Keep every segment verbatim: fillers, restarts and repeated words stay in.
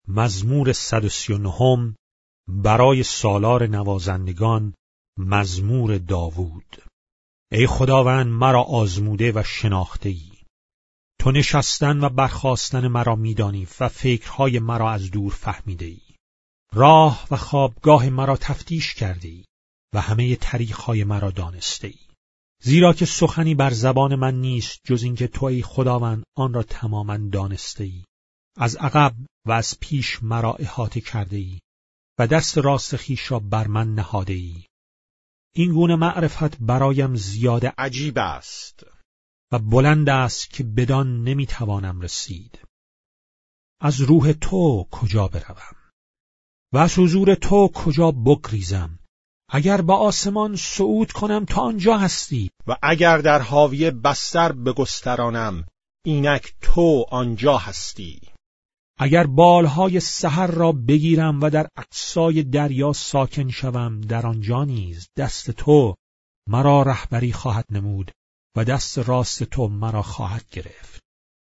مزمور صد و سی و نه برای سالار نوازندگان، مزمور داوود. ای خداوند مرا آزموده و شناخته ای. تو نشستن و برخاستن مرا میدانی و فکرهای مرا از دور فهمیده ای. راه و خوابگاه مرا تفتیش کرده ای و همه طریقهای مرا دانسته ای. زیرا که سخنی بر زبان من نیست جز این که تو ای خداوند آن را تماما دانسته ای. از عقب و از پیش مرا احاطه کرده ای و دست راست خویش را بر من نهاده ای. این گونه معرفت برایم زیاده عجیب است و بلند است که بدان نمیتوانم رسید. از روح تو کجا بروم و از حضور تو کجا بگریزم؟ اگر به آسمان صعود کنم تا آنجا هستی، و اگر در حاوی بستر بگسترانم اینک تو آنجا هستی. اگر بالهای سحر را بگیرم و در اقصای دریا ساکن شوم، در آنجا نیز دست تو مرا رهبری خواهد نمود و دست راست تو مرا خواهد گرفت.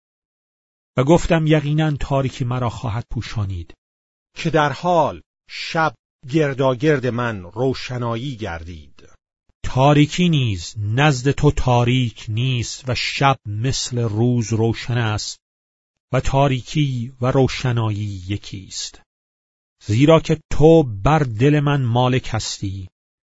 و گفتم یقینا تاریکی مرا خواهد پوشانید، که در حال شب گرداگرد من روشنایی گردید. تاریکی نیز نزد تو تاریک نیست و شب مثل روز روشن است و تاریکی و روشنایی یکی است. زیرا که تو بر دل من مالک هستی،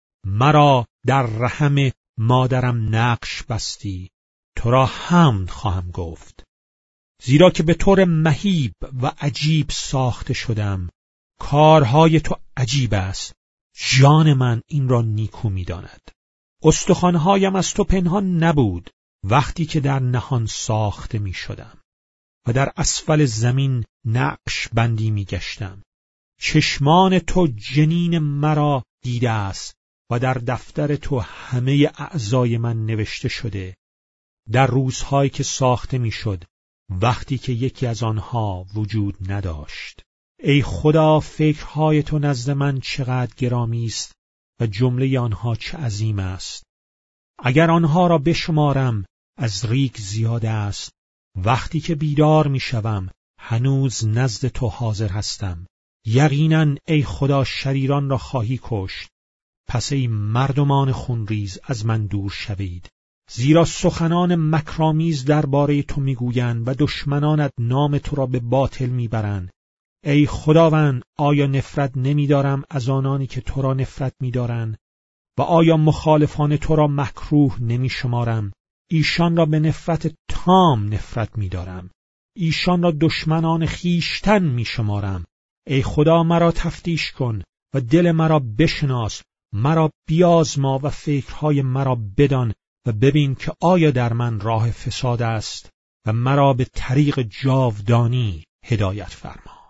مرا در رحم مادرم نقش بستی، تو را حمد خواهم گفت. زیرا که به طور مهیب و عجیب ساخته شدم، کارهای تو عجیب است، جان من این را نیکو می داند. استخوانهایم از تو پنهان نبود وقتی که در نهان ساخته می شدم و در اسفل زمین نقش بندی می گشتم. چشمان تو جنین مرا دیده است و در دفتر تو همه اعضای من نوشته شده، در روزهایی که ساخته می شد، وقتی که یکی از آنها وجود نداشت. ای خدا، فکرهای تو نزد من چقدر گرامی است و جمله آنها چه عظیم است. اگر آنها را بشمارم از ریگ زیاد است. وقتی که بیدار می شوم هنوز نزد تو حاضر هستم. یقینا ای خدا شریران را خواهی کشت، پس ای مردمان خونریز از من دور شوید. زیرا سخنان مکرآمیز درباره تو میگویند و دشمنانت نام تو را به باطل میبرند. ای خداوند، آیا نفرت نمیدارم از آنانی که تو را نفرت میدارند؟ و آیا مخالفان تو را مکروه نمیشمارم؟ ایشان را به نفرت تام نفرت میدارم، ایشان را دشمنان خیشتن میشمارم. ای خدا، مرا تفتیش کن و دل مرا بشناس، مرا بیازما و فکرهای مرا بدان و ببین که آیا در من راه فساد است و مرا به طریق جاودانی هدایت فرما.